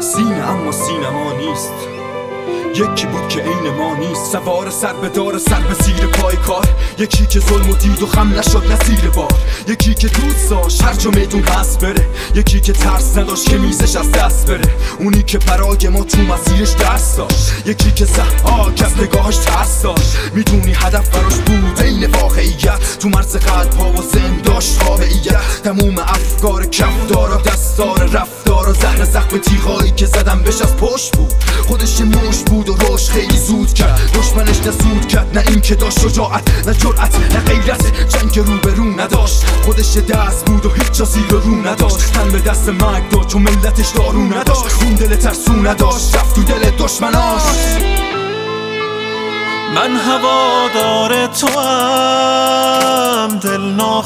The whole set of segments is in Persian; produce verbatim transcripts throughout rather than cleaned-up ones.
سینه اما سینما نیست. یکی بود که عین ما نیست، سوار سر به دار سر به زیر پای کار. یکی که ظلم و دید و خم نشد نزیر بار. یکی که دوست داشت هر جا میدون هست بره. یکی که ترس نداشت که میزش از دست بره. اونی که برای ما تو مسیرش درس داشت. یکی که ضحاک از نگاهش ترس داشت. میدونی هدف براش بود عین واقعیت، تو مرز قلب ها و ذهن داشت تابعیت. تموم افکار کفدارا دستار رفتارا زهر زخم تیغایی که زدم بهش از پشت بود. خودش مش بود و روش خیلی زود کرد، دشمنش نه زود کرد، نه این که داشت شجاعت، نه جرأت، نه غیرت، جنگ رو به رو نداشت. خودش دست بود و هیچ جا زیر رو نداشت، تن به دست مرگ داد چون ملتش دارو نداشت. اون دل ترسو نداشت، رفت تو دل دشمناش. من هوادار تو ام، دل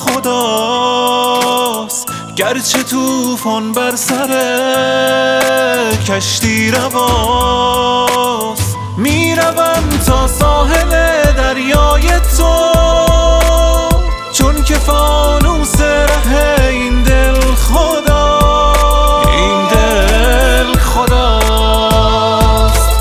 ناخداست، گرچه توفان بر سر کشتی رواست. میروم تا ساحل دریای تو، چون که فانوس ره این دل خدا، این دل خداست.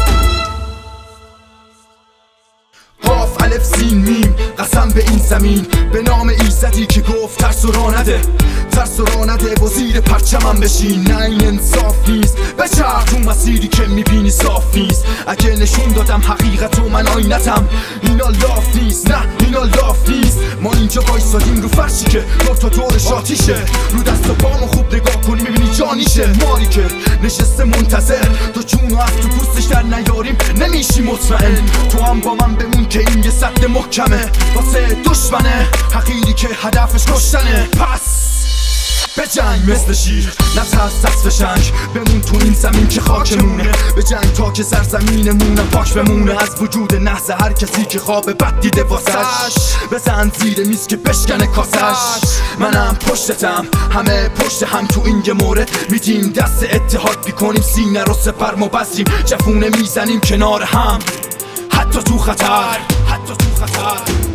قاف الف سین میم، قسم به این زمین، به نام ایزدی که گفت ترس و راه نده، ترس و راه نده و زیر پرچمم بشین. نه این انصاف نیست، بچرخ تو مسیری که میبینی صاف نیست. اگه نشون دادم حقیقت و من آینتم، اینا لاف نیست، نه اینا لاف نیست. ما اینجا وایسادیم رو فرشی که دور تا دورش آتیشه، رو دست و پامو خوب نگاه کنی میبینی جانیشه. ماری که نشسته منتظر تو جونو از تو پوستش در نیاریم نمیشی مطمئن. تو هم با من بمون که این یه سد محکمه واسه دشمنه، حقیری که هدفش کشتنه. پس به جنگ مثل شیر، نترس دست فشنگ، بمون تو این زمین که خاکمونه. به جنگ تا که سرزمینمونم پاک بمونه از وجود نحس هر کسی که خواب بد دیده واسش. بزن زیر میز که بشکنه کاسش. منم پشتتم، همه پشت هم تو این یه مورد. میدیم دست اتحاد بیکنیم سینه رو سپر ما بسیم، جفونه میزنیم کنار هم حتی تو خطر، حتی تو خطر.